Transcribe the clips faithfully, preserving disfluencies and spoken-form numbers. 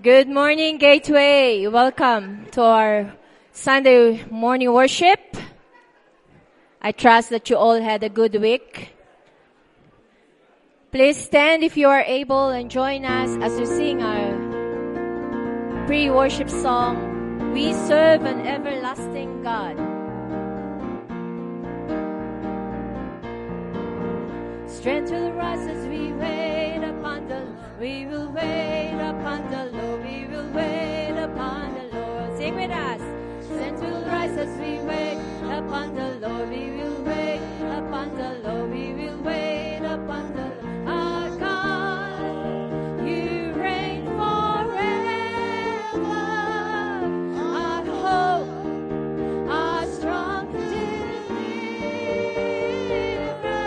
Good morning, Gateway. Welcome to our Sunday morning worship. I trust that you all had a good week. Please stand if you are able and join us as we sing our pre-worship song, We Serve an Everlasting God. Strength will rise as we wait upon the Lord. We will wait upon the Lord. We will wait upon the Lord. Sing with us. Strength will rise as we wait upon the Lord. We will wait upon the Lord. We will wait upon the Lord. Our God, you reign forever. Our hope, our strong deliverer.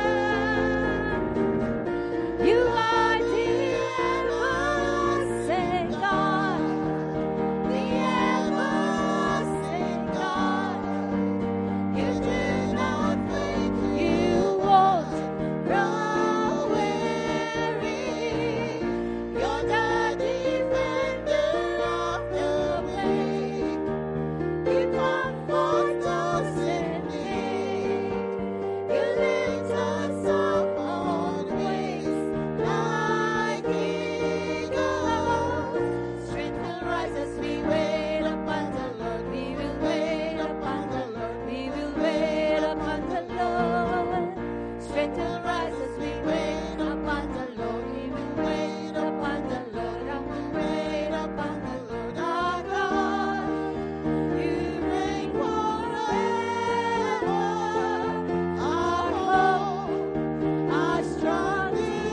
You are the everlasting God, the everlasting God. You do not think you won't grow weary. You're the defender of the faith. You comfort us in need. You lift us up on wings like eagles. Strength will rise as we wait upon the Lord. We will wait upon the Lord. We will wait upon the Lord. Strength will rise as we wait upon the Lord. We will wait upon the Lord. I will wait upon the Lord. Our God, you reign forever. Our hope, our strong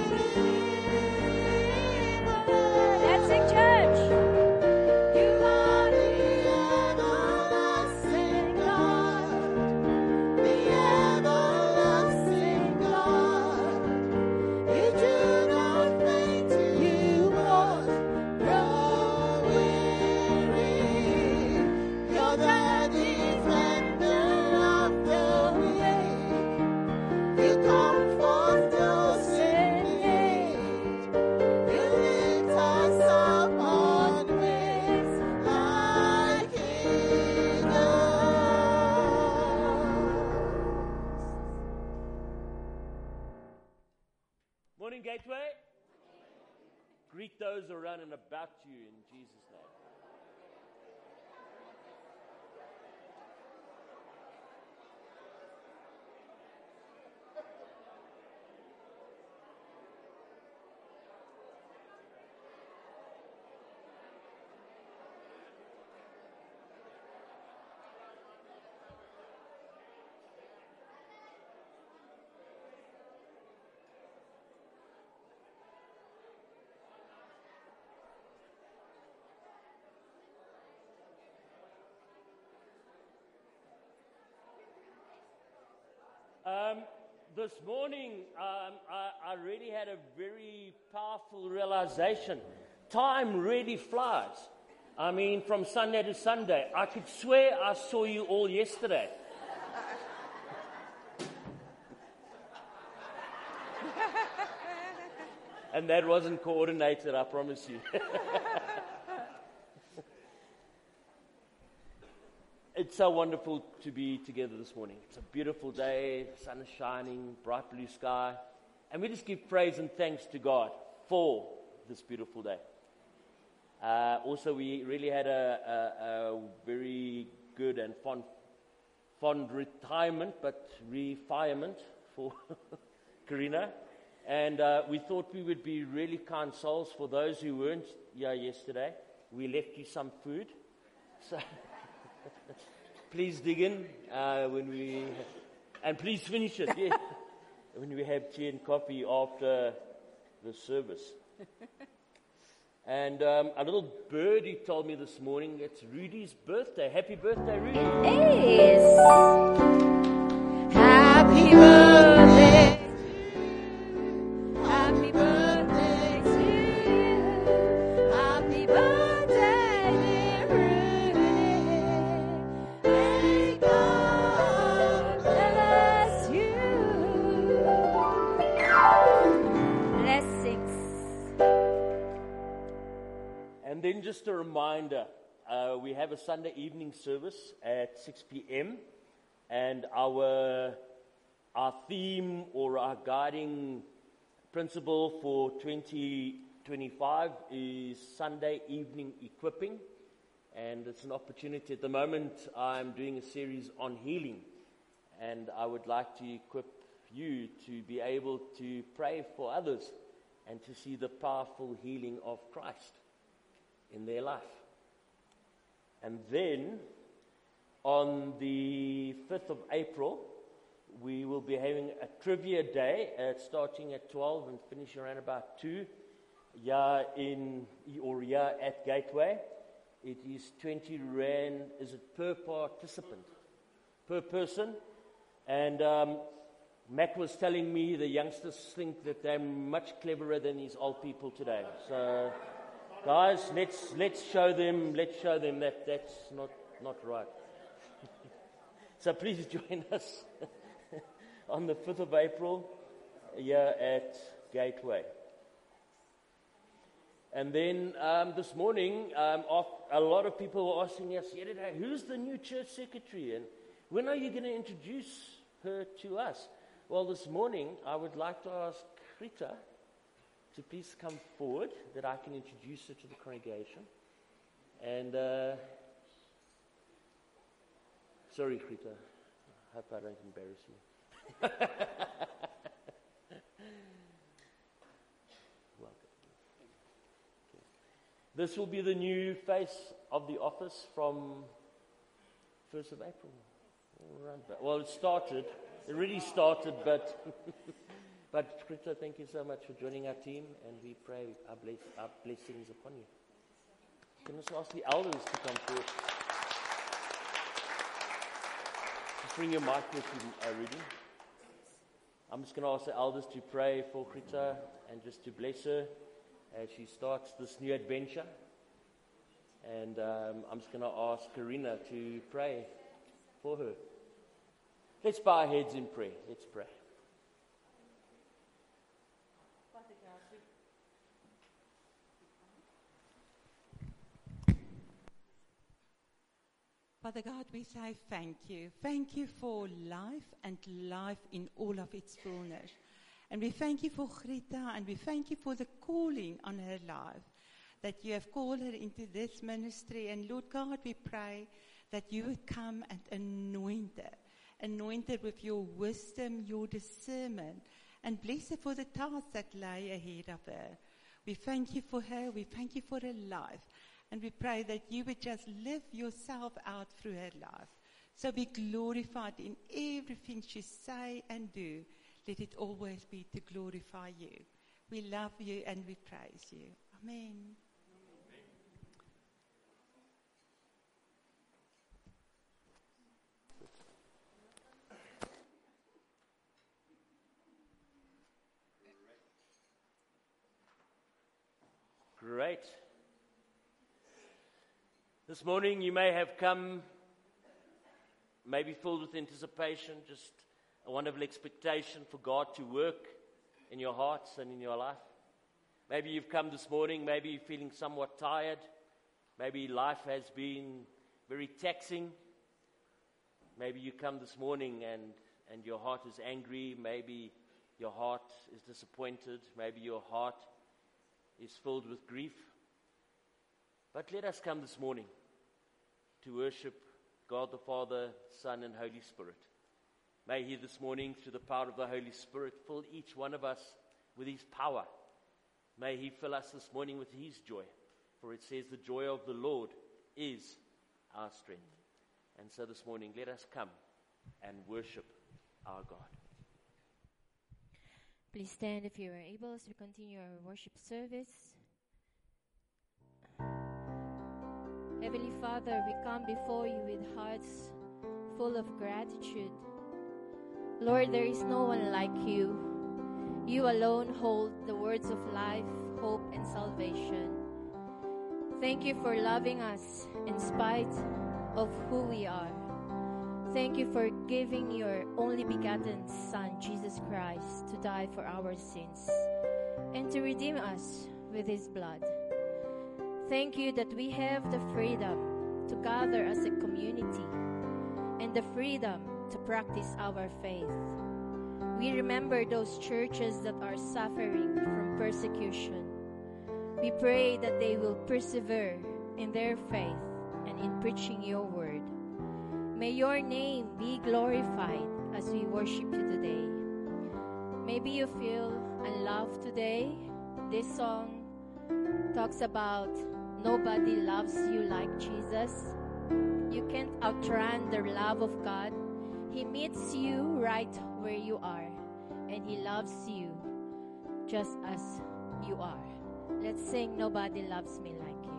deliverer. Let's sing, church. You are the everlasting God, the everlasting God. You do not faint, you won't grow weary. You're the defender of the faith. You comfort us in need. You lift us up on wings like eagles. Morning, Gateway. Greet those around and about you in Jesus' name. Um, this morning, um, I, I really had a very powerful realization. Time really flies. I mean, from Sunday to Sunday. I could swear I saw you all yesterday. And that wasn't coordinated, I promise you. It's so wonderful to be together this morning. It's a beautiful day, the sun is shining, bright blue sky. And we just give praise and thanks to God for this beautiful day. Uh, also, we really had a, a, a very good and fond, fond retirement, but refirement for Karina. And uh, we thought we would be really kind souls for those who weren't here yesterday. We left you some food. So please dig in uh, when we, and please finish it, yeah, when we have tea and coffee after the service. And um, a little birdie told me this morning it's Rudy's birthday. Happy birthday, Rudy. It is. Happy birthday. Happy birthday to you. Happy birthday, dear Rudy. May God bless you. Blessings. And then just a reminder, uh, we have a Sunday evening service at six p.m. and our our theme or our guiding principle for twenty twenty-five is Sunday evening equipping. And it's an opportunity. At the moment, I'm doing a series on healing. And I would like to equip you to be able to pray for others and to see the powerful healing of Christ in their life. And then, on the fifth of April, we will be having a trivia day, uh, starting at twelve and finishing around about two, yeah, in, or yeah, at Gateway. It is twenty rand, is it per participant, per person? And um, Mac was telling me the youngsters think that they're much cleverer than these old people today. So, guys, let's let's show them, let's show them that that's not, not right. So please join us on the fifth of April here at Gateway. And then um, this morning, um, a lot of people were asking us, who's the new church secretary? And when are you going to introduce her to us? Well, this morning, I would like to ask Rita to please come forward, that I can introduce her to the congregation. And, uh, sorry, Rita, I hope I don't embarrass you. This will be the new face of the office from first of April. Well, it started. It really started, but but Krita, thank you so much for joining our team, and we pray our, bless, our blessings upon you. Can I just ask the elders to come forward? Just bring your mic with you, uh, Rudy. I'm just going to ask the elders to pray for Krita and just to bless her as she starts this new adventure. And um, I'm just going to ask Karina to pray for her. Let's bow our heads in prayer. Let's pray. Father God, we say thank you. Thank you for life and life in all of its fullness. And we thank you for Greta, and we thank you for the calling on her life, that you have called her into this ministry. And Lord God, we pray that you would come and anoint her, anoint her with your wisdom, your discernment, and bless her for the tasks that lie ahead of her. We thank you for her, we thank you for her life, and we pray that you would just live yourself out through her life. So be glorified in everything she say and do. Let it always be to glorify you. We love you and we praise you. Amen. Great. This morning you may have come maybe filled with anticipation, just a wonderful expectation for God to work in your hearts and in your life. Maybe you've come this morning, maybe you're feeling somewhat tired. Maybe life has been very taxing. Maybe you come this morning and, and your heart is angry. Maybe your heart is disappointed. Maybe your heart is filled with grief. But let us come this morning to worship God the Father, Son, and Holy Spirit. May He this morning, through the power of the Holy Spirit, fill each one of us with His power. May He fill us this morning with His joy. For it says the joy of the Lord is our strength. And so this morning, let us come and worship our God. Please stand if you are able as we continue our worship service. Heavenly Father, we come before you with hearts full of gratitude. Lord, there is no one like you. You alone hold the words of life, hope, and salvation. Thank you for loving us in spite of who we are. Thank you for giving your only begotten Son, Jesus Christ, to die for our sins and to redeem us with His blood. Thank you that we have the freedom to gather as a community and the freedom to practice our faith. We remember those churches that are suffering from persecution. We pray that they will persevere in their faith and in preaching your word. May your name be glorified as we worship you today. Maybe you feel unloved today. This song talks about nobody loves you like Jesus. You can't outrun the love of God. He meets you right where you are, and He loves you just as you are. Let's sing Nobody Loves Me Like You.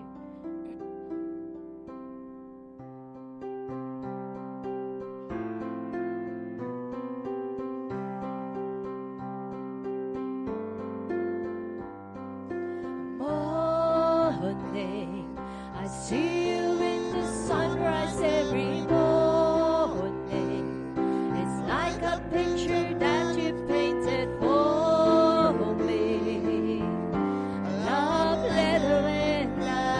Morning, I see you in the sunrise every morning. It's like a picture that you painted for me. A love letter and I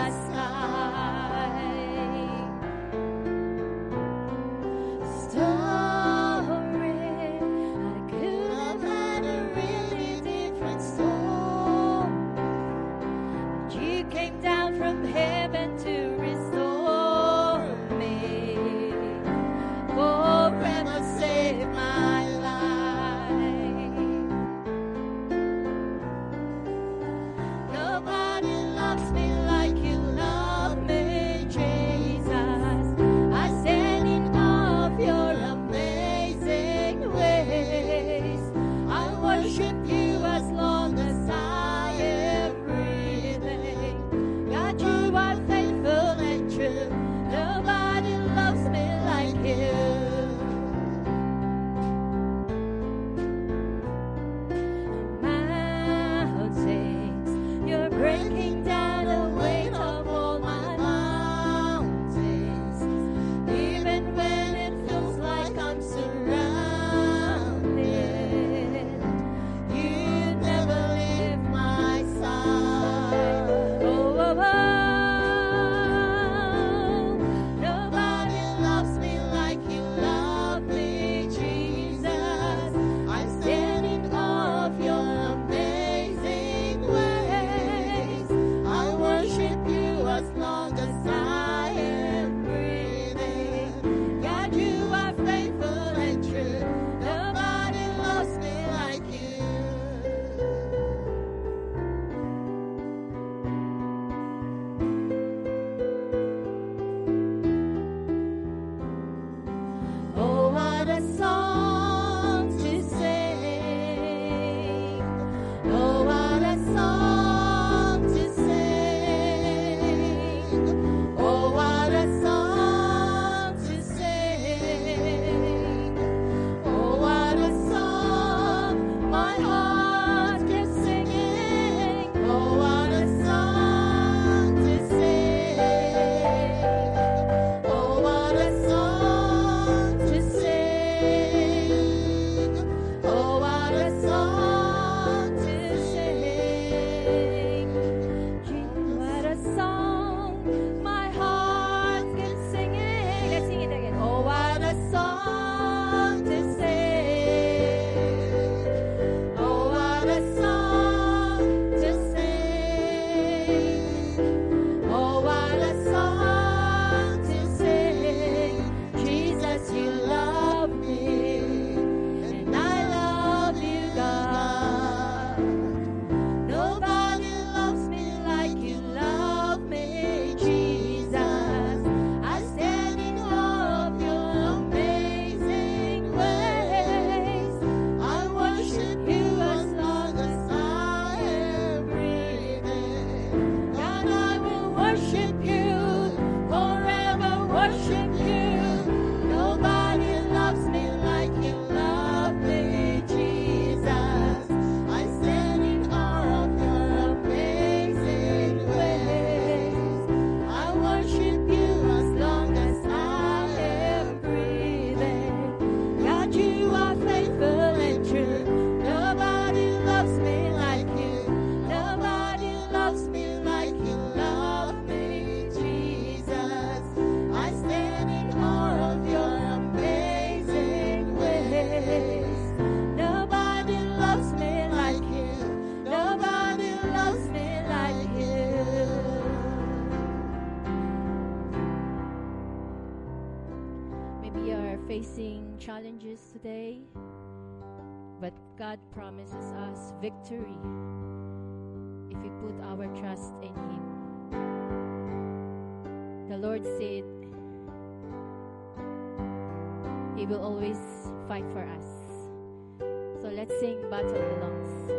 facing challenges today, but God promises us victory if we put our trust in Him. The Lord said He will always fight for us. So let's sing Battle Belongs.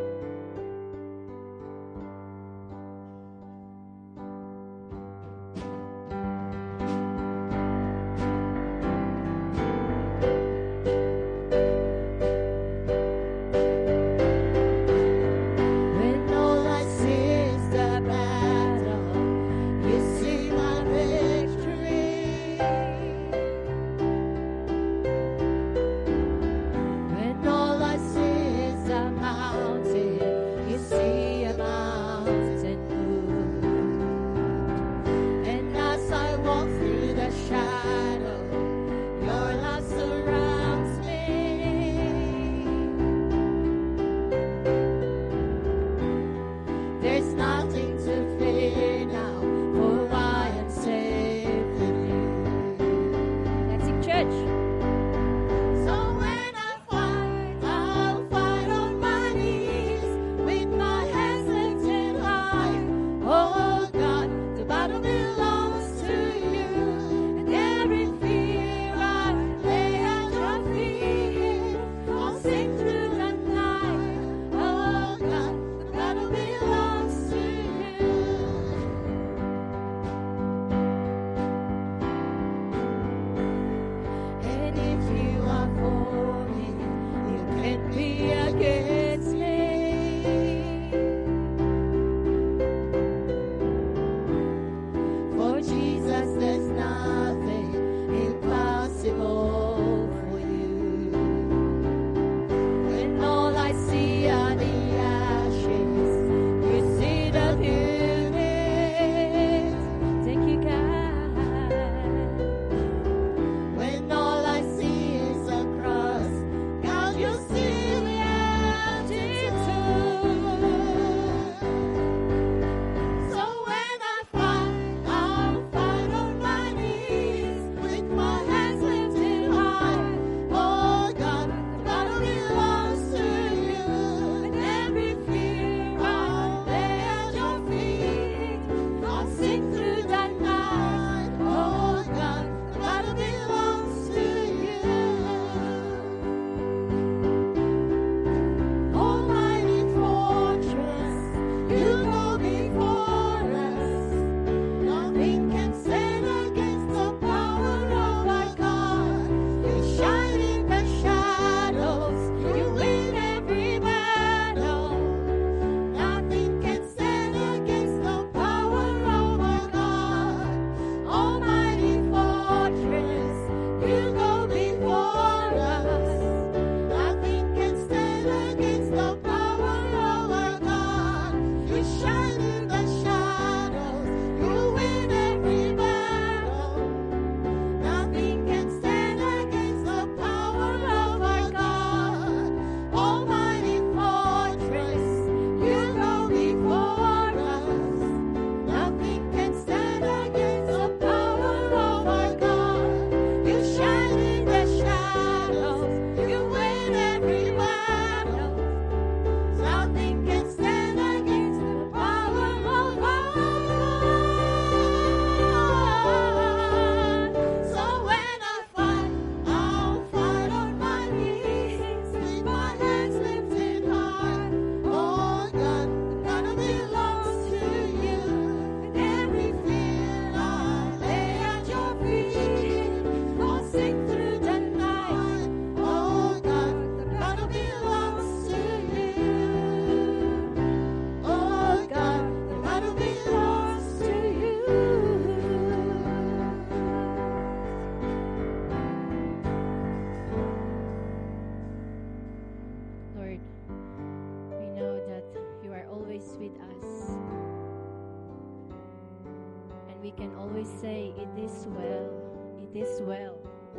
we can always say, it is well, it is well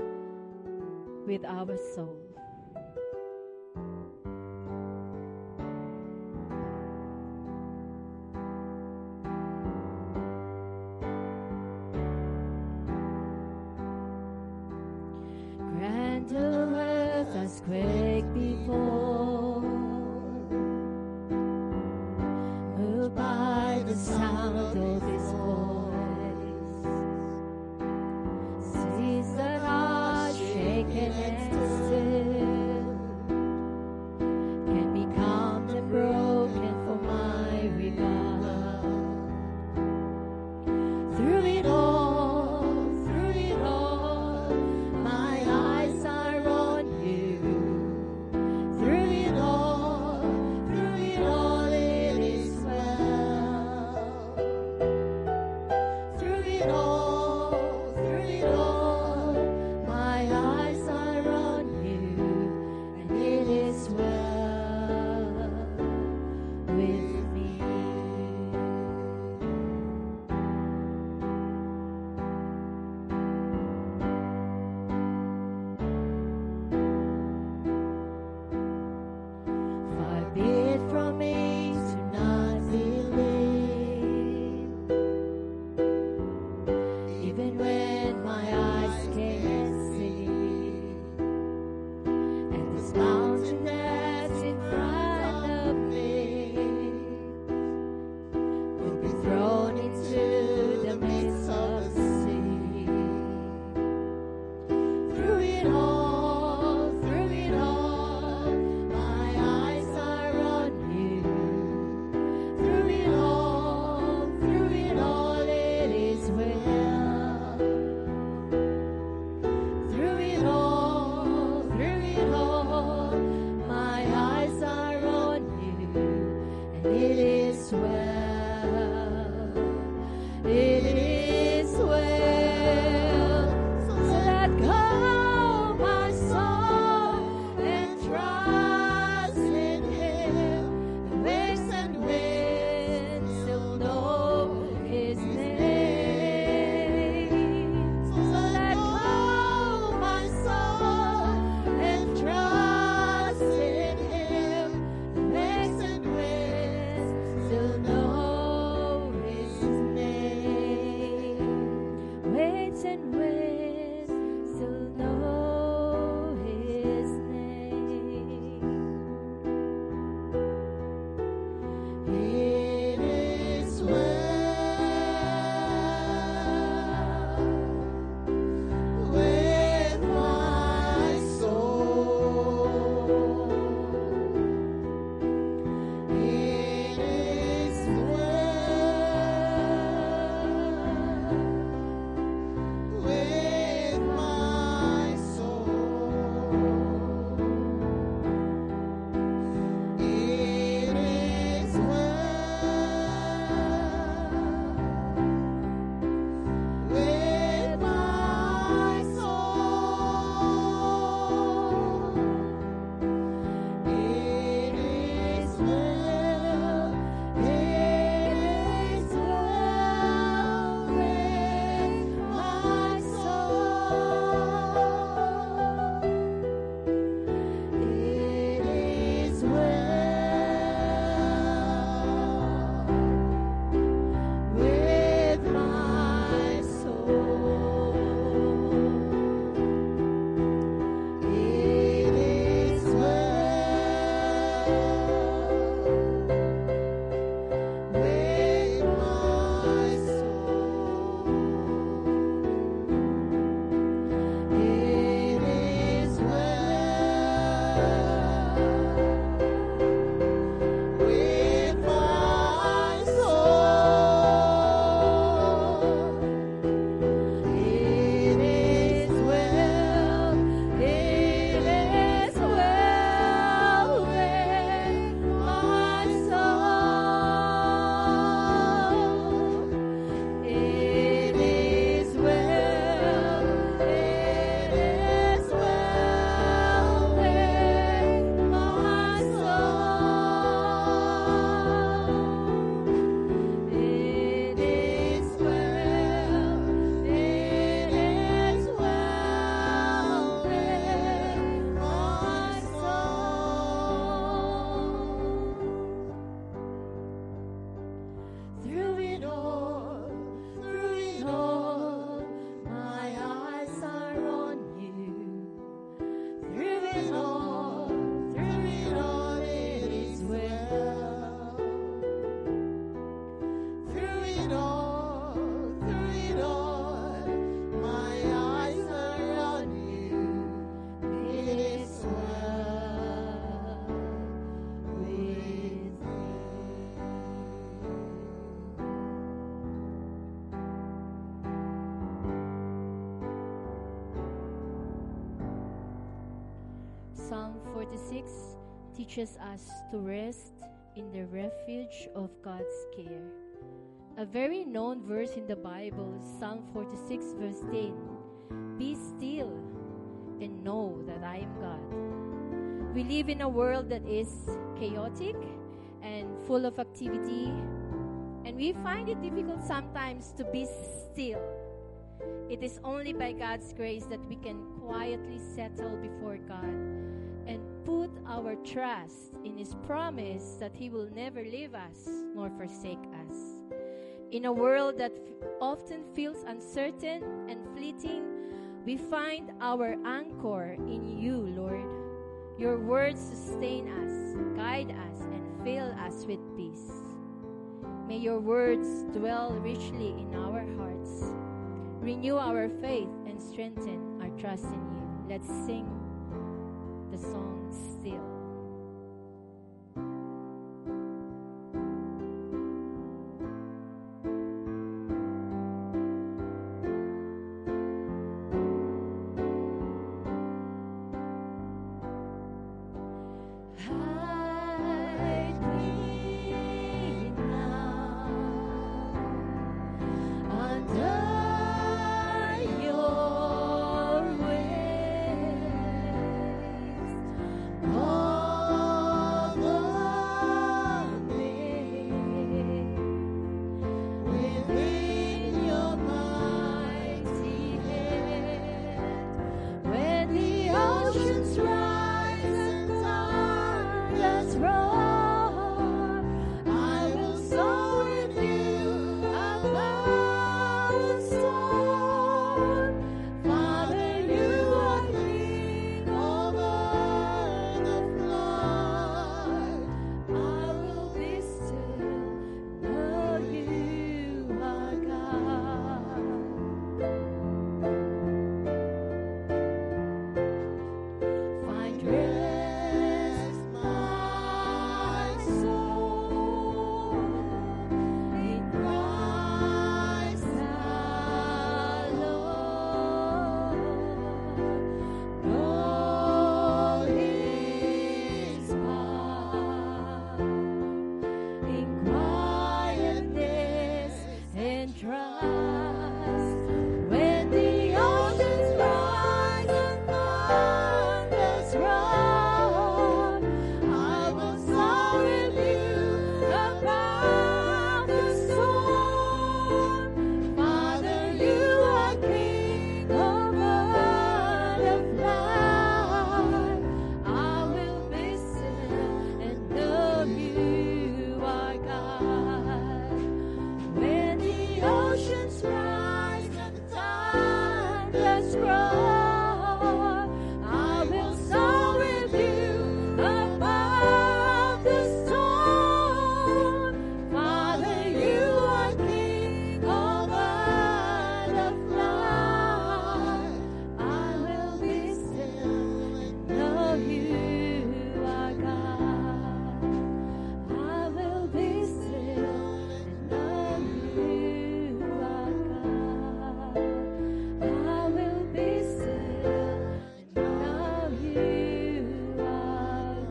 with our soul. Grant earth has quaked before, moved by the sound of His voice. Seas that are shaken and still can be calmed and broken for my regard. Through it all, through it all, my eyes are on you. Through Psalm forty-six teaches us to rest in the refuge of God's care. A very known verse in the Bible is Psalm forty-six verse ten. Be still and know that I am God. We live in a world that is chaotic and full of activity, and we find it difficult sometimes to be still. It is only by God's grace that we can quietly settle before God and put our trust in His promise that He will never leave us nor forsake us. In a world that f- often feels uncertain and fleeting, we find our anchor in You, Lord. Your words sustain us, guide us, and fill us with peace. May Your words dwell richly in our hearts, renew our faith, and strengthen our trust in You. Let's sing the song Still. Hide me now under Your wings. Cover me within Your mighty hand. When the oceans rise and thunders roar, I will soar with You above the storm. Father, You are King over the flood. I will be still, know You are God. Find rest, my soul, in Christ alone. Know His power in quietness and trust. When the oceans rise and thunders roar, I will soar with You above the storm. Father, You are King over the flood. I will be still and know You are God. When the oceans rise and thunders roar, I will soar with You above the storm. Father, You are King over the flood. I will be still and know You are God. I will be still and know You are God. I will be still and know You are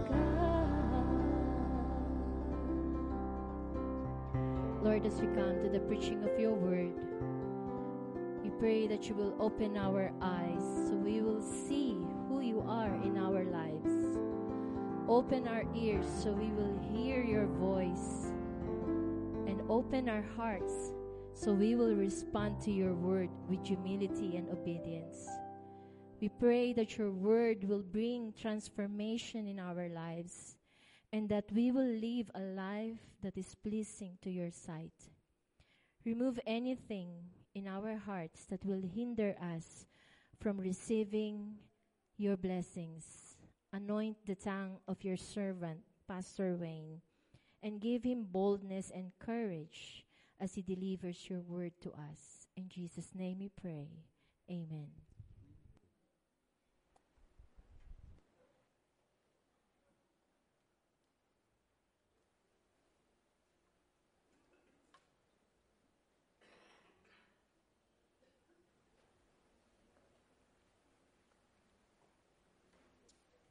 God. Lord, as we come to the preaching of Your word, we pray that You will open our eyes so we will see who You are in our lives. Open our ears so we will hear Your voice, and open our hearts so we will respond to Your word with humility and obedience. We pray that Your word will bring transformation in our lives, and that we will live a life that is pleasing to Your sight. Remove anything in our hearts that will hinder us from receiving Your blessings. Anoint the tongue of Your servant, Pastor Wayne, and give him boldness and courage as he delivers Your word to us. In Jesus' name we pray. Amen.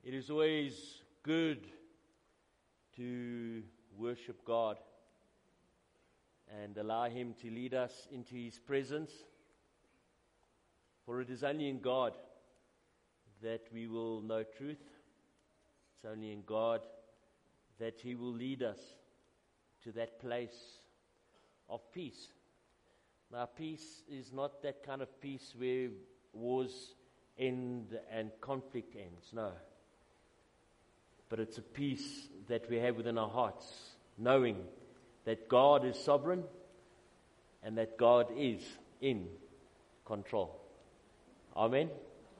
It is always good to worship God and allow Him to lead us into His presence. For it is only in God that we will know truth. It's only in God that He will lead us to that place of peace. Now, peace is not that kind of peace where wars end and conflict ends, no. But it's a peace that we have within our hearts, knowing that God is sovereign and that God is in control. Amen.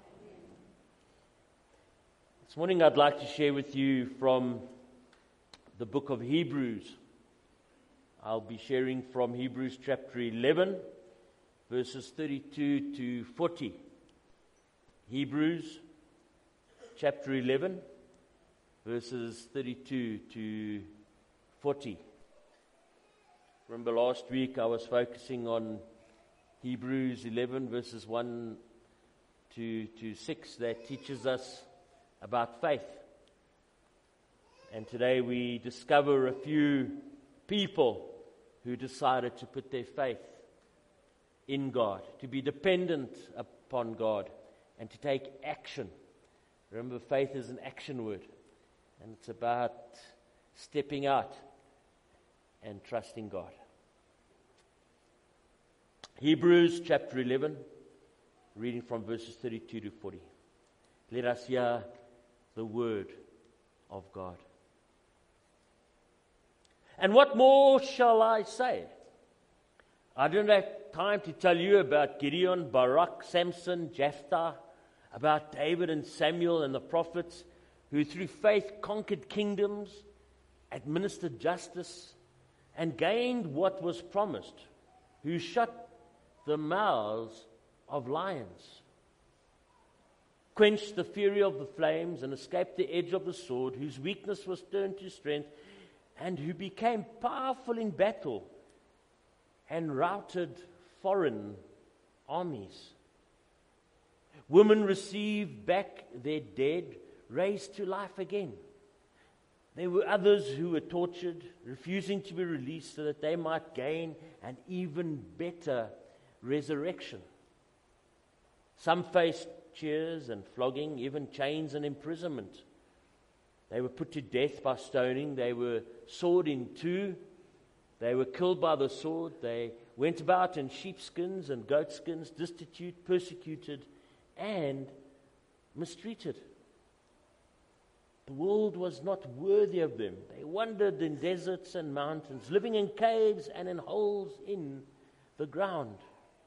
This morning I'd like to share with you from the book of Hebrews. I'll be sharing from Hebrews chapter eleven, verses thirty-two to forty. Hebrews chapter eleven, verses thirty-two to forty. Remember last week I was focusing on Hebrews eleven, verses one to, to six, that teaches us about faith. And today we discover a few people who decided to put their faith in God, to be dependent upon God, and to take action. Remember, faith is an action word, and it's about stepping out and trusting God. Hebrews chapter eleven, reading from verses thirty-two to forty. Let us hear the word of God. And what more shall I say? I don't have time to tell you about Gideon, Barak, Samson, Jephthah, about David and Samuel and the prophets, who through faith conquered kingdoms, administered justice, and gained what was promised, who shut the mouths of lions, quenched the fury of the flames, and escaped the edge of the sword, whose weakness was turned to strength, and who became powerful in battle and routed foreign armies. Women received back their dead, raised to life again. There were others who were tortured, refusing to be released so that they might gain an even better resurrection. Some faced jeers and flogging, even chains and imprisonment. They were put to death by stoning. They were sawed in two. They were killed by the sword. They went about in sheepskins and goatskins, destitute, persecuted, and mistreated. The world was not worthy of them. They wandered in deserts and mountains, living in caves and in holes in the ground.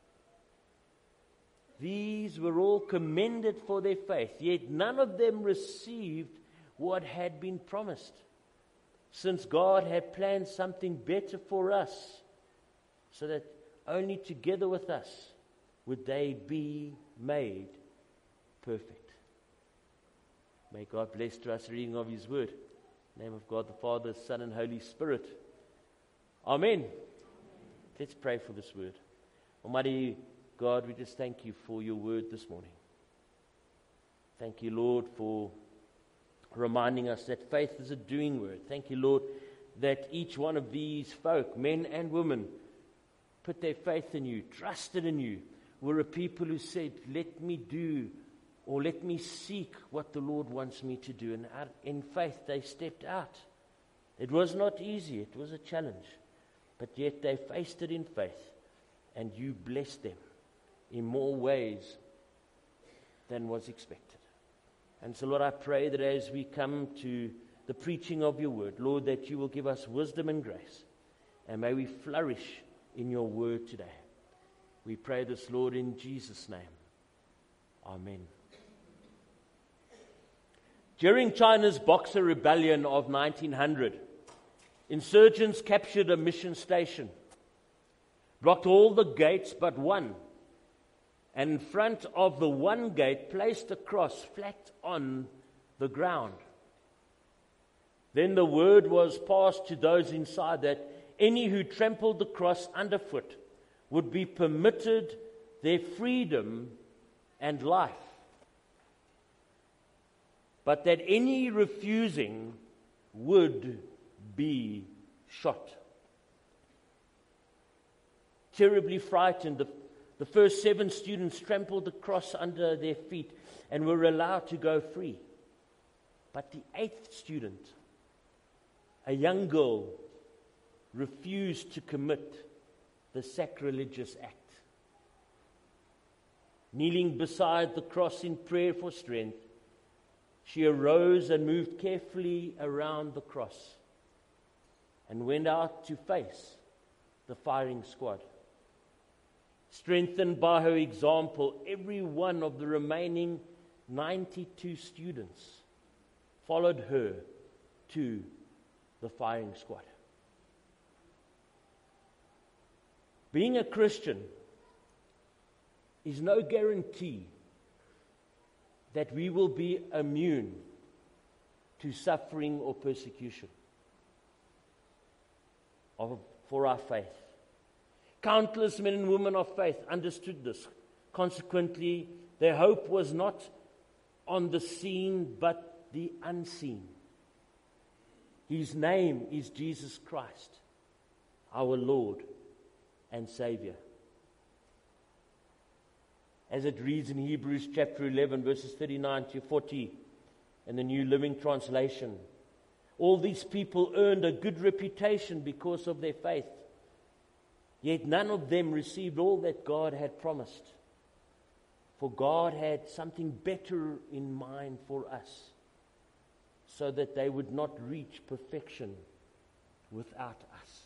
These were all commended for their faith, yet none of them received what had been promised, since God had planned something better for us, so that only together with us would they be made perfect. May God bless to us the reading of His word. In the name of God the Father, Son, and Holy Spirit. Amen. Let's pray for this word. Almighty God, we just thank You for Your word this morning. Thank You, Lord, for reminding us that faith is a doing word. Thank You, Lord, that each one of these folk, men and women, put their faith in You, trusted in You, were a people who said, let me do or let me seek what the Lord wants me to do. And in faith they stepped out. It was not easy, it was a challenge, but yet they faced it in faith, and You blessed them in more ways than was expected. And so, Lord, I pray that as we come to the preaching of Your word, Lord, that You will give us wisdom and grace, and may we flourish in Your word today. We pray this, Lord, in Jesus' name. Amen. During China's Boxer Rebellion of nineteen hundred, insurgents captured a mission station, blocked all the gates but one, and in front of the one gate placed a cross flat on the ground. Then the word was passed to those inside that any who trampled the cross underfoot would be permitted their freedom and life. but that any refusing would be shot. Terribly frightened, the, the first seven students trampled the cross under their feet and were allowed to go free. But the eighth student, a young girl, refused to commit the sacrilegious act. Kneeling beside the cross in prayer for strength, she arose and moved carefully around the cross and went out to face the firing squad. Strengthened by her example, every one of the remaining ninety-two students followed her to the firing squad. Being a Christian is no guarantee that we will be immune to suffering or persecution of, for our faith. Countless men and women of faith understood this. Consequently, their hope was not on the seen but the unseen. His name is Jesus Christ, our Lord and Savior. As it reads in Hebrews chapter eleven, verses thirty-nine to forty, in the New Living Translation, all these people earned a good reputation because of their faith. Yet none of them received all that God had promised. For God had something better in mind for us, so that they would not reach perfection without us.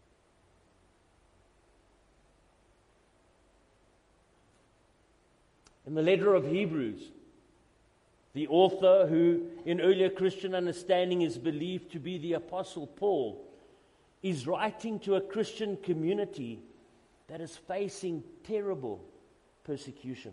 In the letter of Hebrews, the author, who in earlier Christian understanding is believed to be the Apostle Paul, is writing to a Christian community that is facing terrible persecution.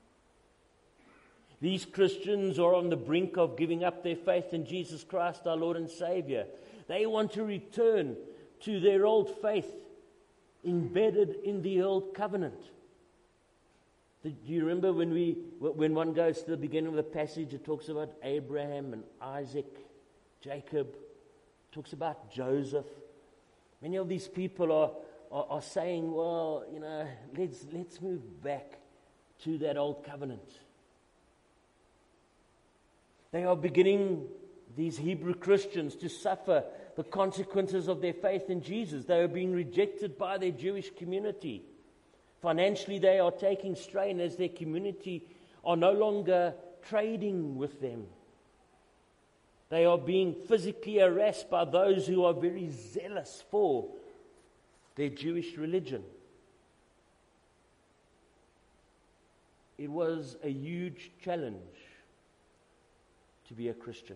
These Christians are on the brink of giving up their faith in Jesus Christ, our Lord and Savior. They want to return to their old faith embedded in the old covenant. Do you remember when we, when one goes to the beginning of the passage, it talks about Abraham and Isaac, Jacob, it talks about Joseph. Many of these people are, are, are saying, well, you know, let's, let's move back to that old covenant. They are beginning, these Hebrew Christians, to suffer the consequences of their faith in Jesus. They are being rejected by their Jewish community. Financially, they are taking strain as their community are no longer trading with them. They are being physically harassed by those who are very zealous for their Jewish religion. It was a huge challenge to be a Christian.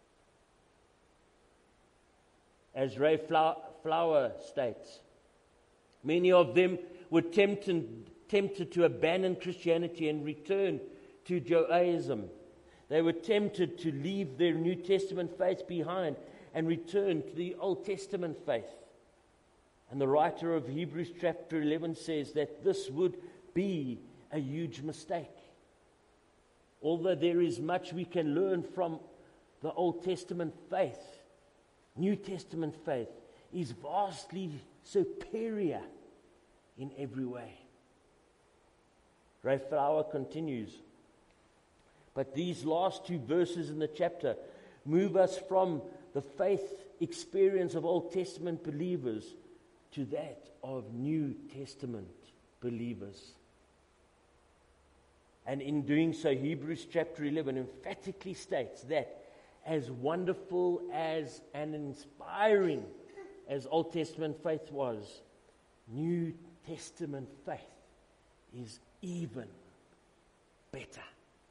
As Ray Flower states, many of them were tempted, tempted to abandon Christianity and return to Judaism. They were tempted to leave their New Testament faith behind and return to the Old Testament faith. And the writer of Hebrews chapter eleven says that this would be a huge mistake. Although there is much we can learn from the Old Testament faith, New Testament faith is vastly superior in every way. Ray Flower continues, but these last two verses in the chapter move us from the faith experience of Old Testament believers to that of New Testament believers. And in doing so, Hebrews chapter eleven emphatically states that as wonderful as and inspiring as Old Testament faith was, New Testament faith is even better.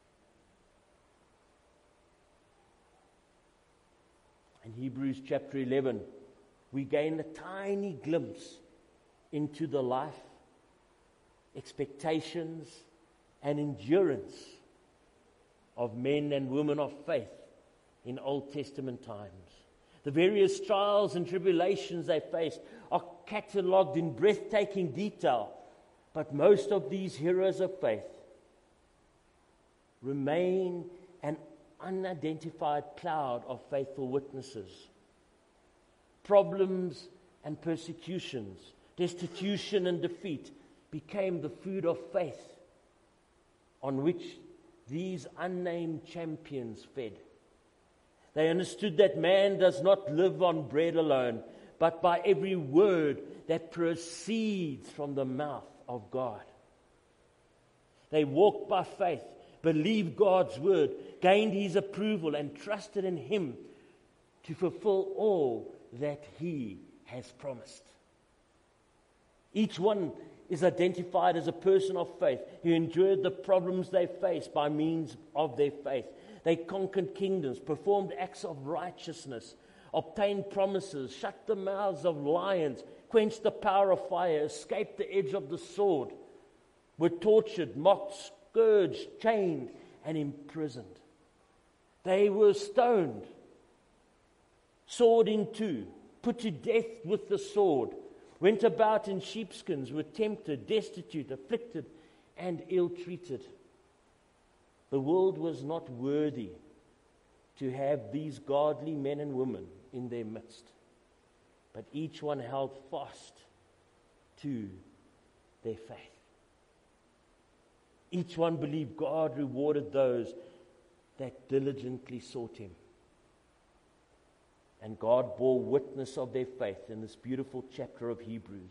In Hebrews chapter eleven, we gain a tiny glimpse into the life, expectations, and endurance of men and women of faith in Old Testament times. The various trials and tribulations they faced are catalogued in breathtaking detail, but most of these heroes of faith remain and unidentified cloud of faithful witnesses. Problems and persecutions, destitution and defeat became the food of faith on which these unnamed champions fed. They understood that man does not live on bread alone, but by every word that proceeds from the mouth of God. They walked by faith, believed God's word, gained his approval, and trusted in him to fulfill all that he has promised. Each one is identified as a person of faith who endured the problems they faced by means of their faith. They conquered kingdoms, performed acts of righteousness, obtained promises, shut the mouths of lions, quenched the power of fire, escaped the edge of the sword, were tortured, mocked, scourged, chained, and imprisoned. They were stoned, sawed in two, put to death with the sword, went about in sheepskins, were tempted, destitute, afflicted, and ill-treated. The world was not worthy to have these godly men and women in their midst, but each one held fast to their faith. Each one believed God rewarded those that diligently sought him. And God bore witness of their faith in this beautiful chapter of Hebrews.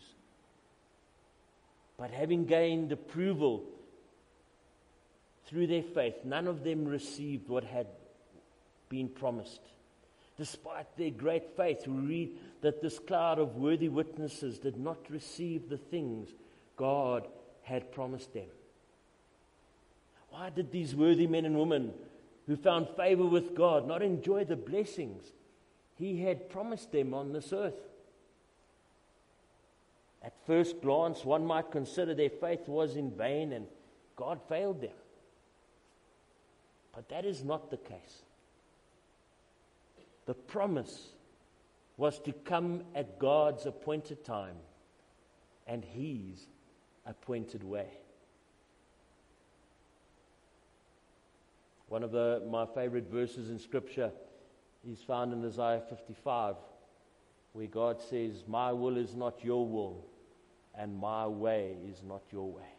But having gained approval through their faith, none of them received what had been promised. Despite their great faith, we read that this cloud of worthy witnesses did not receive the things God had promised them. Why did these worthy men and women who found favor with God not enjoy the blessings he had promised them on this earth? At first glance, one might consider their faith was in vain and God failed them. But that is not the case. The promise was to come at God's appointed time and his appointed way. One of the, my favorite verses in Scripture is found in Isaiah fifty-five, where God says, "My will is not your will, and my way is not your way."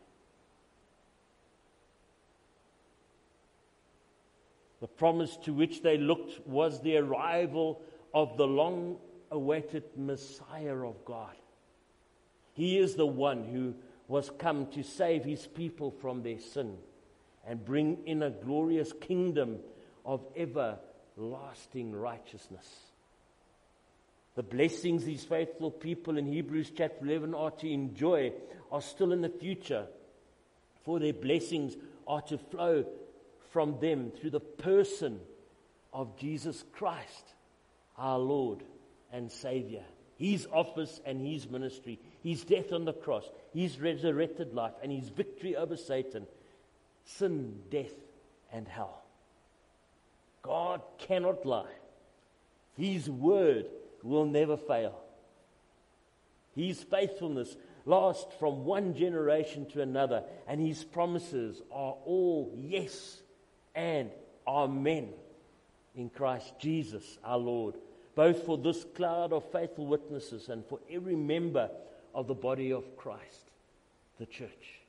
The promise to which they looked was the arrival of the long-awaited Messiah of God. He is the one who was come to save his people from their sin and bring in a glorious kingdom of everlasting righteousness. The blessings these faithful people in Hebrews chapter eleven are to enjoy are still in the future, for their blessings are to flow from them through the person of Jesus Christ, our Lord and Savior. His office and his ministry, his death on the cross, his resurrected life, and his victory over Satan, sin, death, and hell. God cannot lie. His word will never fail. His faithfulness lasts from one generation to another, and his promises are all yes and amen in Christ Jesus our Lord, both for this cloud of faithful witnesses and for every member of the body of Christ, the church.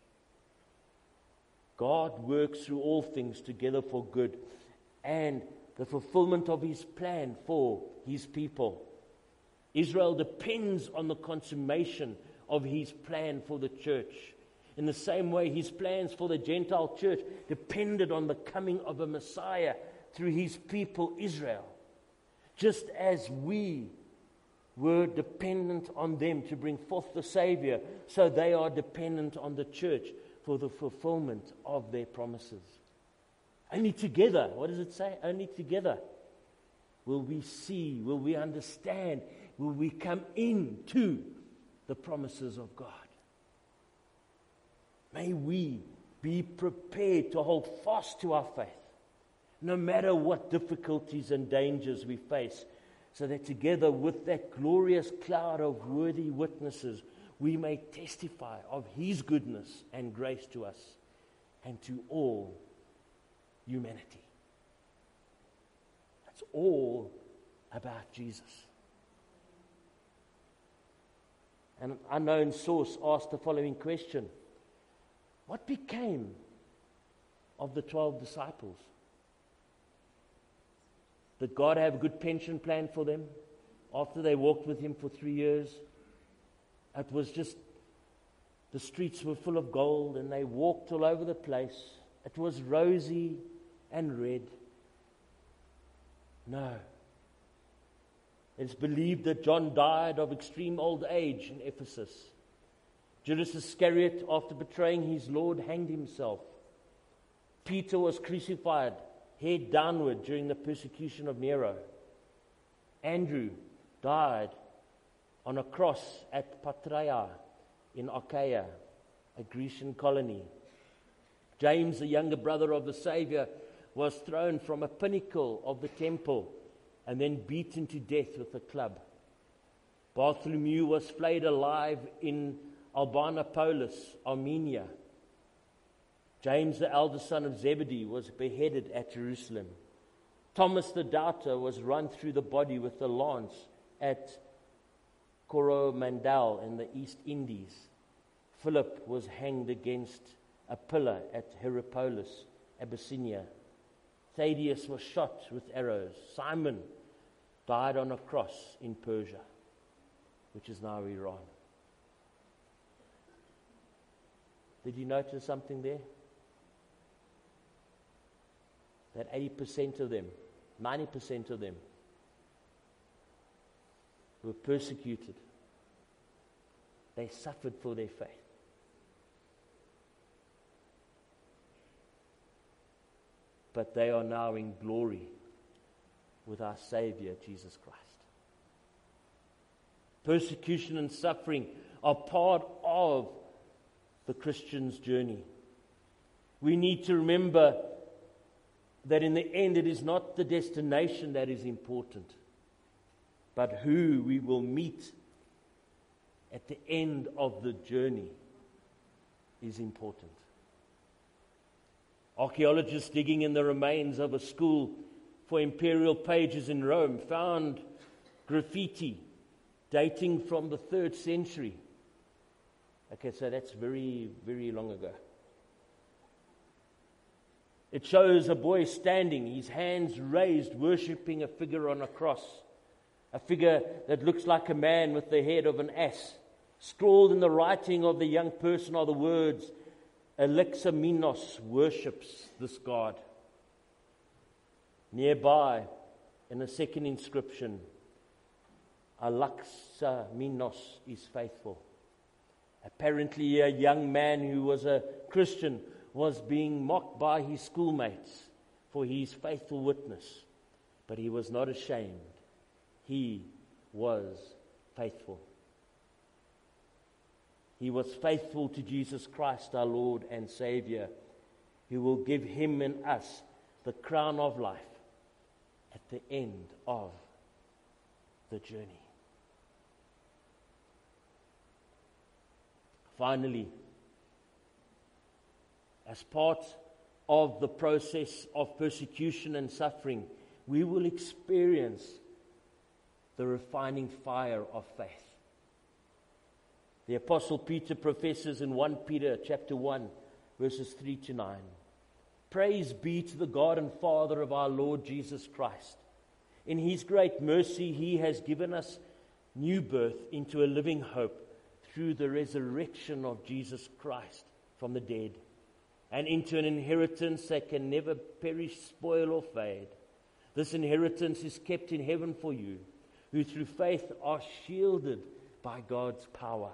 God works through all things together for good and the fulfillment of his plan for his people. Israel depends on the consummation of his plan for the church. In the same way, his plans for the Gentile church depended on the coming of a Messiah through his people Israel. Just as we were dependent on them to bring forth the Savior, so they are dependent on the church for the fulfillment of their promises. Only together, what does it say? Only together will we see, will we understand, will we come into the promises of God. May we be prepared to hold fast to our faith, no matter what difficulties and dangers we face, so that together with that glorious cloud of worthy witnesses, we may testify of his goodness and grace to us and to all humanity. It's all about Jesus. An unknown source asked the following question: what became of the twelve disciples? Did God have a good pension plan for them after they walked with him for three years? It was just, the streets were full of gold and they walked all over the place. It was rosy and red. No. It's believed that John died of extreme old age in Ephesus. Judas Iscariot, after betraying his Lord, hanged himself. Peter was crucified, head downward, during the persecution of Nero. Andrew died on a cross at Patraa in Achaia, a Grecian colony. James, the younger brother of the Savior, was thrown from a pinnacle of the temple and then beaten to death with a club. Bartholomew was flayed alive in Albanopolis, Armenia. James, the eldest son of Zebedee, was beheaded at Jerusalem. Thomas the doubter was run through the body with a lance at Coromandel in the East Indies. Philip was hanged against a pillar at Hierapolis, Abyssinia. Thaddeus was shot with arrows. Simon died on a cross in Persia, which is now Iran. Did you notice something there? That eighty percent of them, ninety percent of them, were persecuted. They suffered for their faith. But they are now in glory with our Savior, Jesus Christ. Persecution and suffering are part of the Christian's journey. We need to remember that in the end it is not the destination that is important, but who we will meet at the end of the journey is important. Archaeologists digging in the remains of a school for imperial pages in Rome found graffiti dating from the third century. Okay, so that's very, very long ago. It shows a boy standing, his hands raised, worshipping a figure on a cross. A figure that looks like a man with the head of an ass. Scrawled in the writing of the young person are the words, Alexamenos worships this god. Nearby, in a second inscription, Alexamenos is faithful. Apparently, a young man who was a Christian was being mocked by his schoolmates for his faithful witness, but he was not ashamed. He was faithful. He was faithful to Jesus Christ, our Lord and Savior, who will give him and us the crown of life at the end of the journey. Finally, as part of the process of persecution and suffering, we will experience the refining fire of faith. The Apostle Peter professes in First Peter chapter one, verses three to nine. Praise be to the God and Father of our Lord Jesus Christ. In his great mercy, he has given us new birth into a living hope through the resurrection of Jesus Christ from the dead, and into an inheritance that can never perish, spoil, or fade. This inheritance is kept in heaven for you, who through faith are shielded by God's power,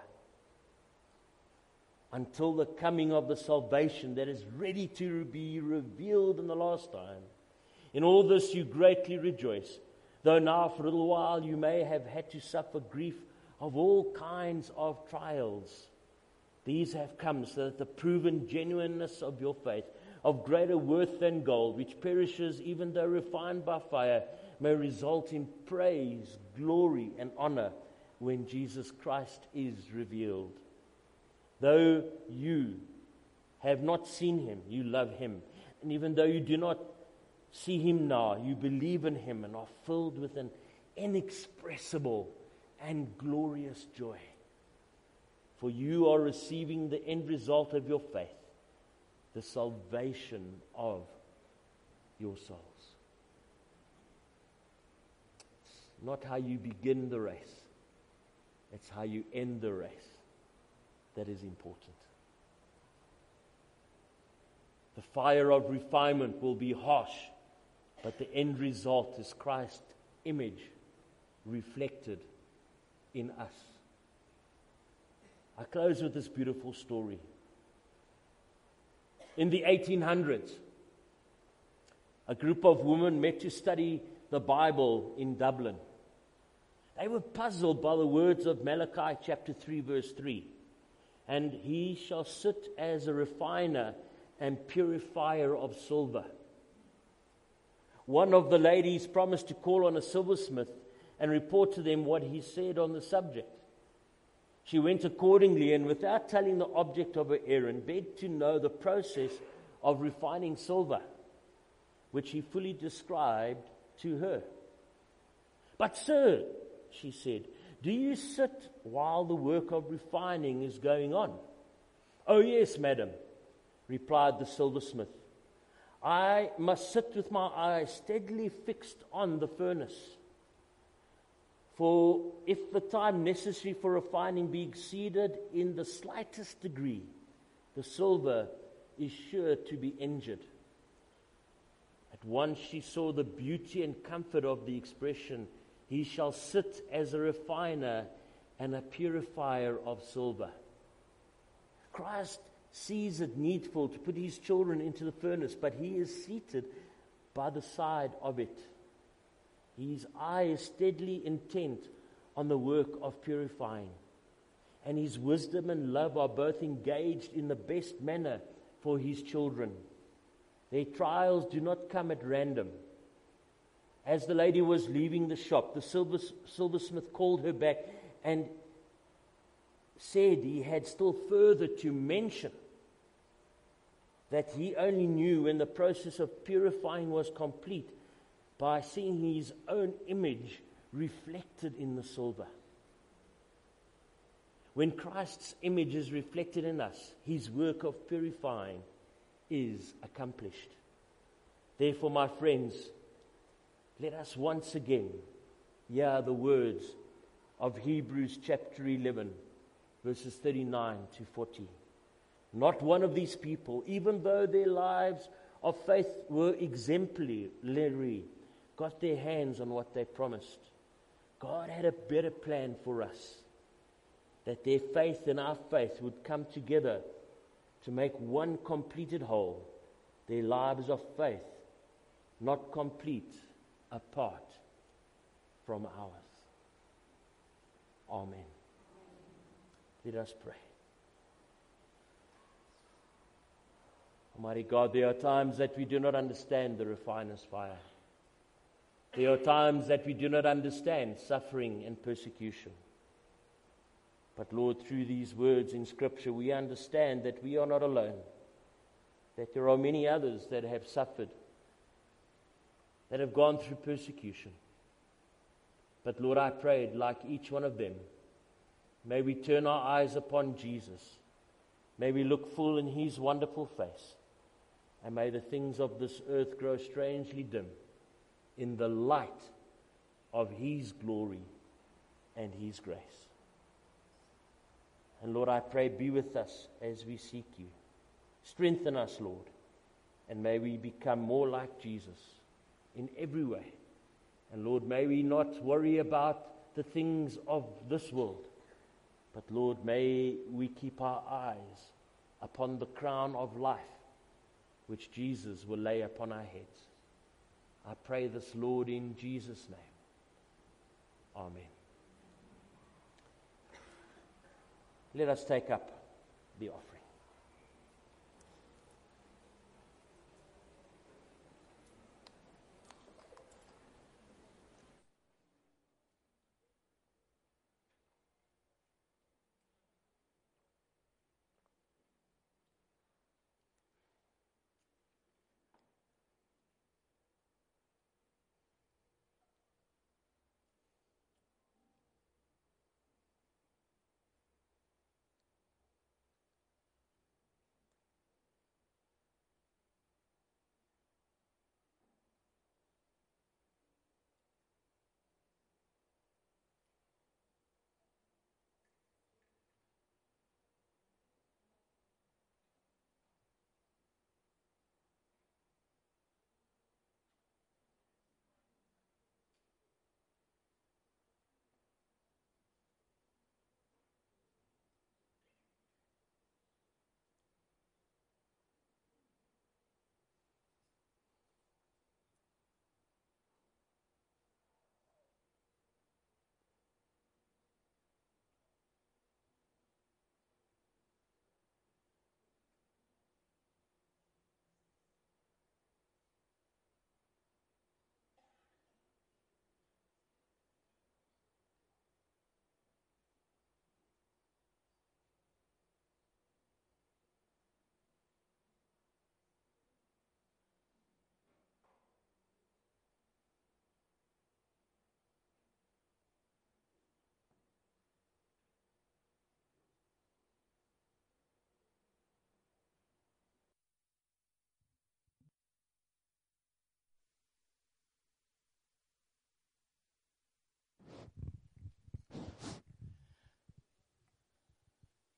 until the coming of the salvation that is ready to be revealed in the last time. In all this you greatly rejoice, though now for a little while you may have had to suffer grief of all kinds of trials. These have come so that the proven genuineness of your faith, of greater worth than gold, which perishes even though refined by fire, may result in praise, glory, and honor when Jesus Christ is revealed. Though you have not seen him, you love him. And even though you do not see Him now, you believe in Him and are filled with an inexpressible and glorious joy. For you are receiving the end result of your faith, the salvation of your souls. It's not how you begin the race, it's how you end the race that is important. The fire of refinement will be harsh, but the end result is Christ's image reflected in us. I close with this beautiful story. In the eighteen hundreds, a group of women met to study the Bible in Dublin. They were puzzled by the words of Malachi chapter three, verse three. And he shall sit as a refiner and purifier of silver. One of the ladies promised to call on a silversmith and report to them what he said on the subject. She went accordingly, and without telling the object of her errand, begged to know the process of refining silver, which he fully described to her. "But sir," she said, "do you sit while the work of refining is going on?" "Oh yes, madam," replied the silversmith. "I must sit with my eyes steadily fixed on the furnace. For if the time necessary for refining be exceeded in the slightest degree, the silver is sure to be injured." At once she saw the beauty and comfort of the expression, "He shall sit as a refiner and a purifier of silver." Christ sees it needful to put His children into the furnace, but He is seated by the side of it. His eye is steadily intent on the work of purifying, and His wisdom and love are both engaged in the best manner for His children. Their trials do not come at random. As the lady was leaving the shop, the silver, silversmith called her back and said he had still further to mention, that he only knew when the process of purifying was complete by seeing his own image reflected in the silver. When Christ's image is reflected in us, His work of purifying is accomplished. Therefore, my friends, let us once again hear the words of Hebrews chapter eleven, verses thirty-nine to forty. Not one of these people, even though their lives of faith were exemplary, got their hands on what they promised. God had a better plan for us, that their faith and our faith would come together to make one completed whole, their lives of faith, not complete apart from ours. Amen. Let us pray. Almighty God, there are times that we do not understand the refiner's fire. There are times that we do not understand suffering and persecution. But Lord, through these words in Scripture, we understand that we are not alone, that there are many others that have suffered, that have gone through persecution. But Lord, I prayed, like each one of them, may we turn our eyes upon Jesus. May we look full in His wonderful face. And may the things of this earth grow strangely dim in the light of His glory and His grace. And Lord, I pray, be with us as we seek You. Strengthen us, Lord, and may we become more like Jesus in every way. And Lord, may we not worry about the things of this world, but Lord, may we keep our eyes upon the crown of life, which Jesus will lay upon our heads. I pray this, Lord, in Jesus' name. Amen. Let us take up the offering.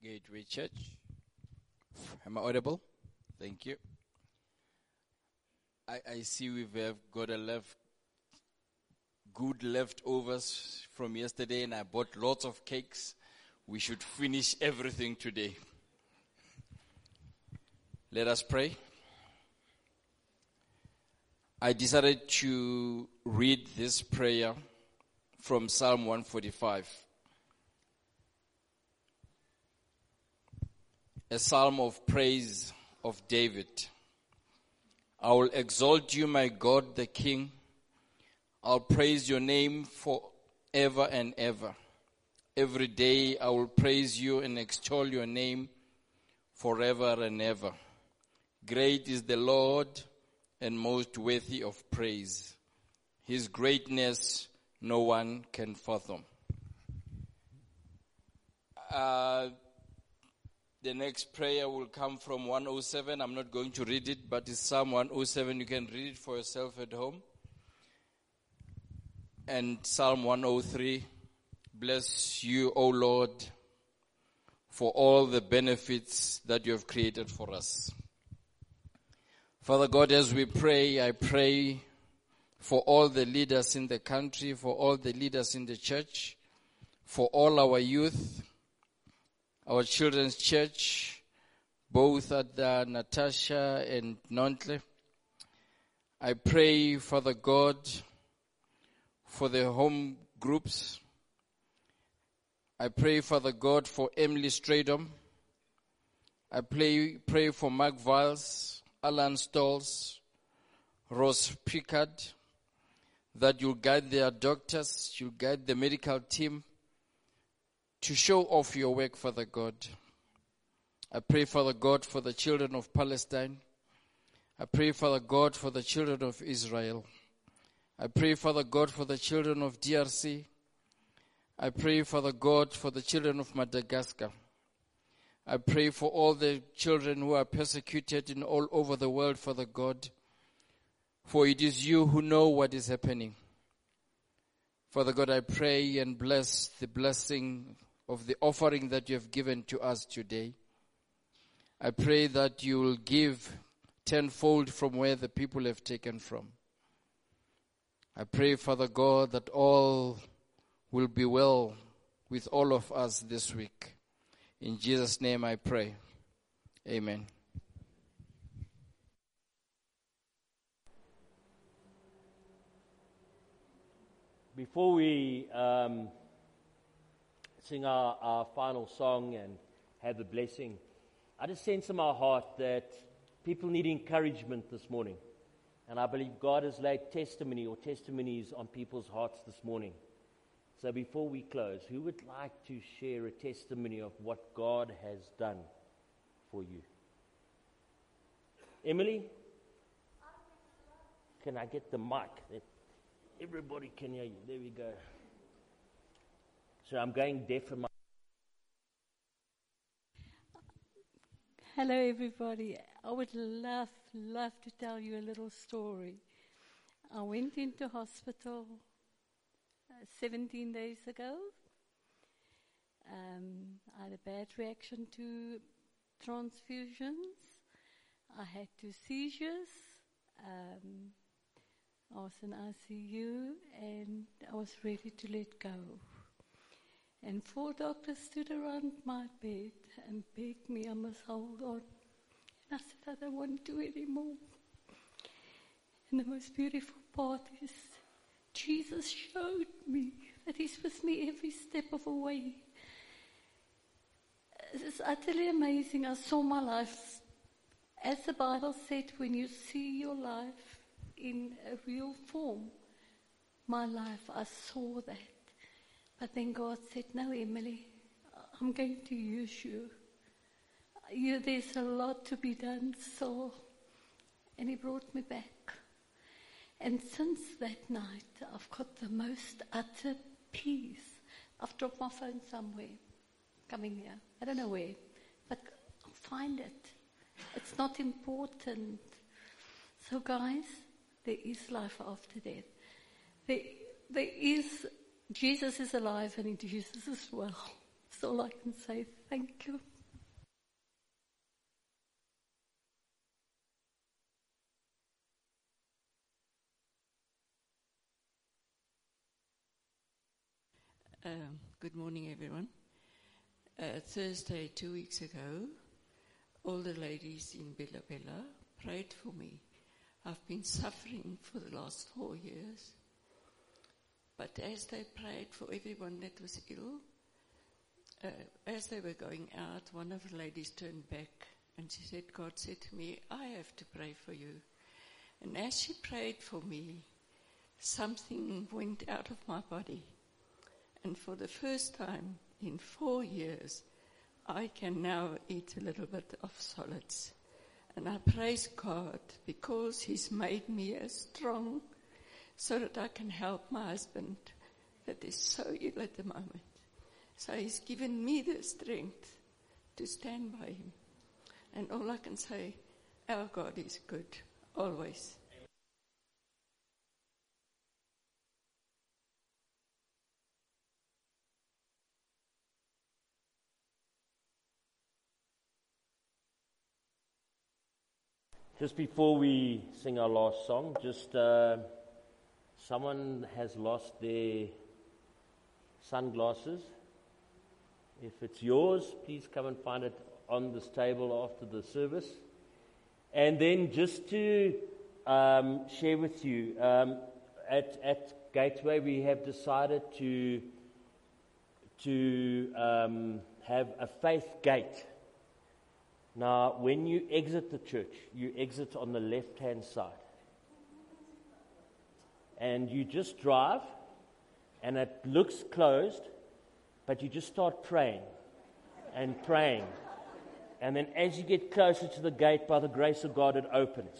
Gateway Church. Am I audible? Thank you. I, I see we've have got a left, good leftovers from yesterday, and I bought lots of cakes. We should finish everything today. Let us pray. I decided to read this prayer from Psalm one forty-five. A psalm of praise of David. I will exalt you, my God, the King. I'll praise your name forever and ever. Every day I will praise you and extol your name forever and ever. Great is the Lord and most worthy of praise. His greatness no one can fathom. Uh, The next prayer will come from one oh seven. I'm not going to read it, but it's Psalm one oh seven. You can read it for yourself at home. And Psalm one oh three. Bless you, O Lord, for all the benefits that you have created for us. Father God, as we pray, I pray for all the leaders in the country, for all the leaders in the church, for all our youth, our children's church, both at the Natasha and Nontle. I pray, Father God, for the home groups. I pray, Father God, for Emily Stradom. I pray, pray for Mark Viles, Alan Stolz, Rose Pickard, that you'll guide their doctors, you'll guide the medical team, to show off your work, Father God. I pray, Father God, for the children of Palestine. I pray, Father God, for the children of Israel. I pray, Father God, for the children of D R C. I pray, Father God, for the children of Madagascar. I pray for all the children who are persecuted in all over the world, Father God. For it is you who know what is happening. Father God, I pray and bless the blessing of the offering that you have given to us today. I pray that you will give tenfold from where the people have taken from. I pray, Father God, that all will be well with all of us this week. In Jesus' name I pray. Amen. Before we um, sing our, our final song and have the blessing, I just sense in my heart that people need encouragement this morning. And I believe God has laid testimony or testimonies on people's hearts this morning. So before we close, who would like to share a testimony of what God has done for you? Emily? Can I get the mic? That everybody can hear you. There we go. So I'm going deaf in my... Hello, everybody. I would love, love to tell you a little story. I went into hospital uh, seventeen days ago. Um, I had a bad reaction to transfusions. I had two seizures. Um, I was in I C U and I was ready to let go. And four doctors stood around my bed and begged me I must hold on. And I said, I don't want to anymore. And the most beautiful part is Jesus showed me that He's with me every step of the way. It's utterly amazing. I saw my life, as the Bible said, when you see your life in a real form, my life, I saw that. But then God said, no, Emily, I'm going to use you. you. There's a lot to be done, so, and He brought me back. And since that night, I've got the most utter peace. I've dropped my phone somewhere, coming here. I don't know where, but I'll find it. It's not important. So guys, there is life after death. There, there is... Jesus is alive and Jesus is well. That's all I can say. Thank you. Um, good morning, everyone. Uh, Thursday, two weeks ago, all the ladies in Bella Bella prayed for me. I've been suffering for the last four years. But as they prayed for everyone that was ill, uh, as they were going out, one of the ladies turned back and she said, God said to me, I have to pray for you. And as she prayed for me, something went out of my body. And for the first time in four years, I can now eat a little bit of solids. And I praise God because He's made me as strong so that I can help my husband that is so ill at the moment. So He's given me the strength to stand by Him. And all I can say, our God is good, always. Just before we sing our last song, just uh, someone has lost their sunglasses. If it's yours, please come and find it on this table after the service. And then just to um, share with you, um, at, at Gateway we have decided to, to um, have a faith gate. Now, when you exit the church, you exit on the left-hand side. And you just drive, and it looks closed, but you just start praying and praying. And then as you get closer to the gate, by the grace of God, it opens.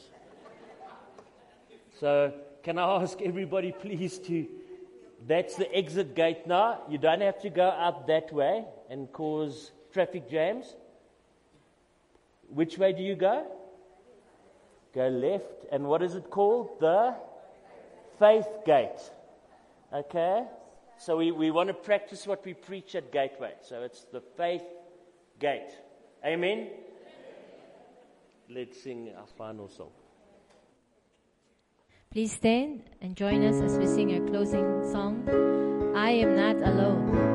So, can I ask everybody please to, that's the exit gate now. You don't have to go out that way and cause traffic jams. Which way do you go? Go left. And what is it called? The faith gate. Okay? So we, we want to practice what we preach at Gateway. So it's the faith gate. Amen? Amen. Let's sing our final song. Please stand and join us as we sing our closing song, I Am Not Alone.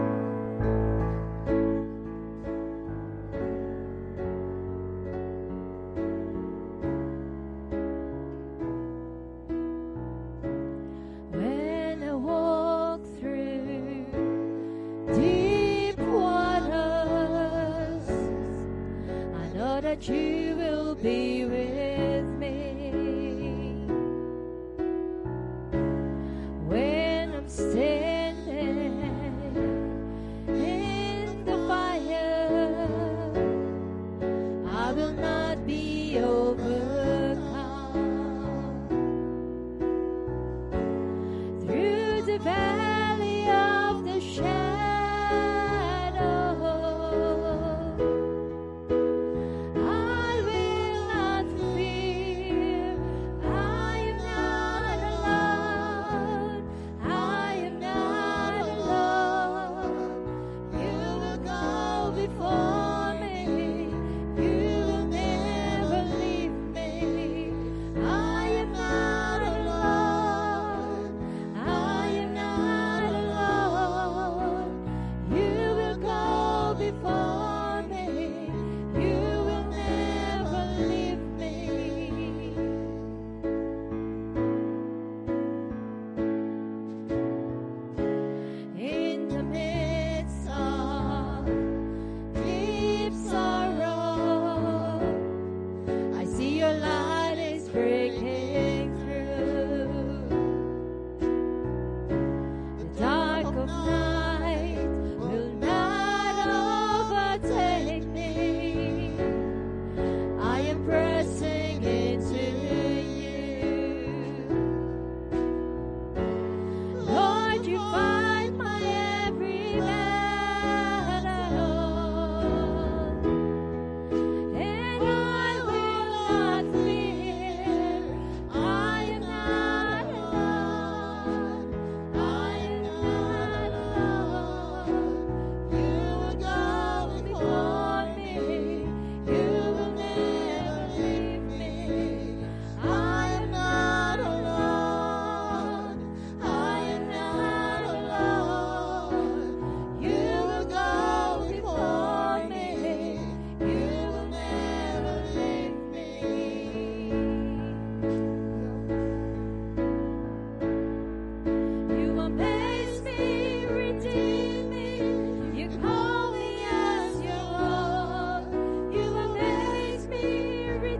You will be with me when I'm standing in the fire. I will not be overcome through the valley of the shadow. I will not fear.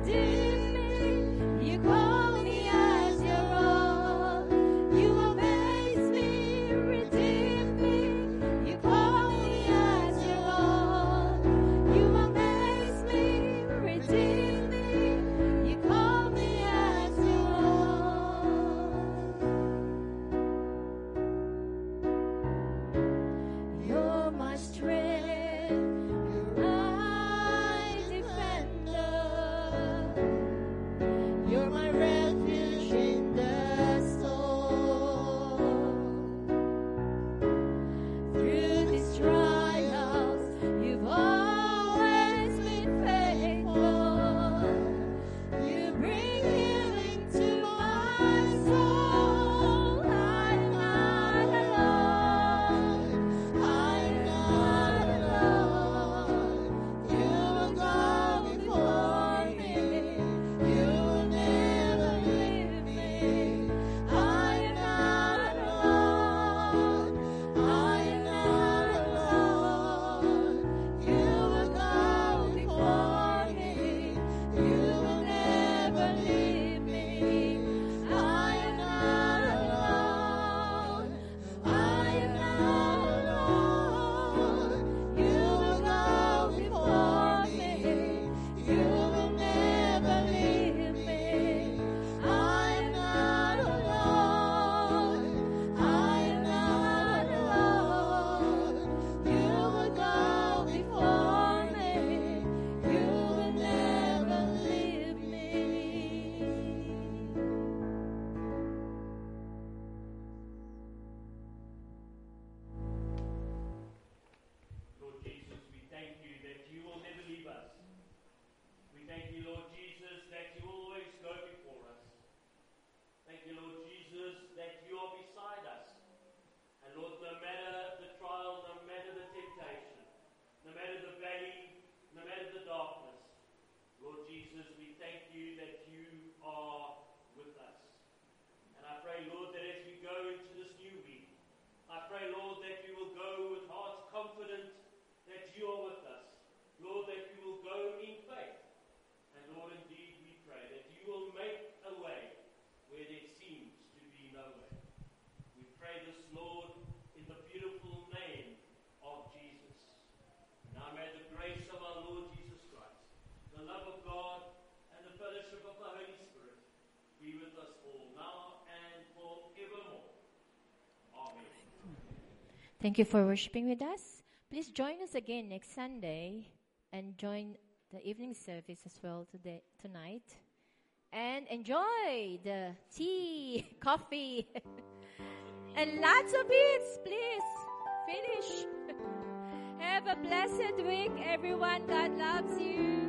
Thank you for worshiping with us. Please join us again next Sunday and join the evening service as well today, tonight. And enjoy the tea, coffee, and lots of eats, please. Finish. Have a blessed week, everyone. God loves you.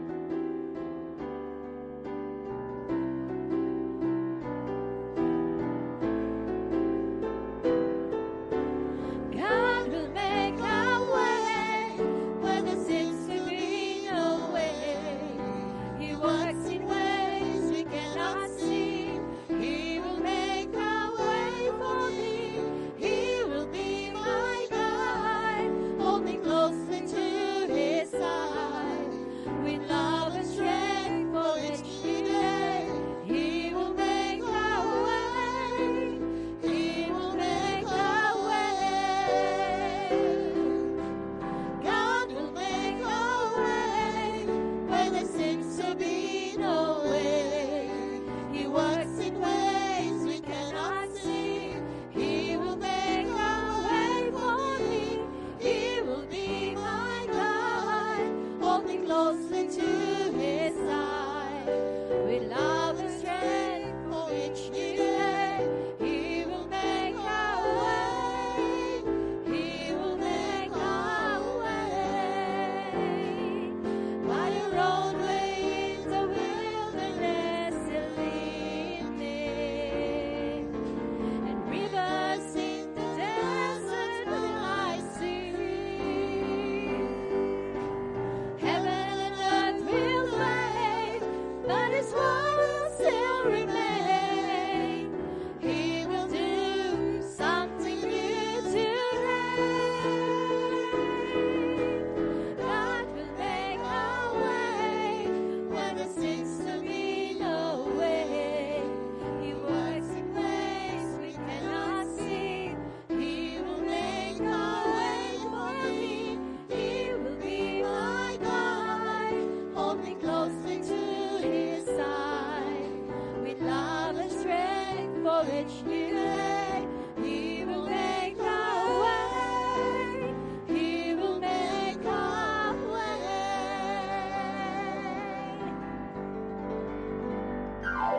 God will make a way where there seems to be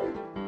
well.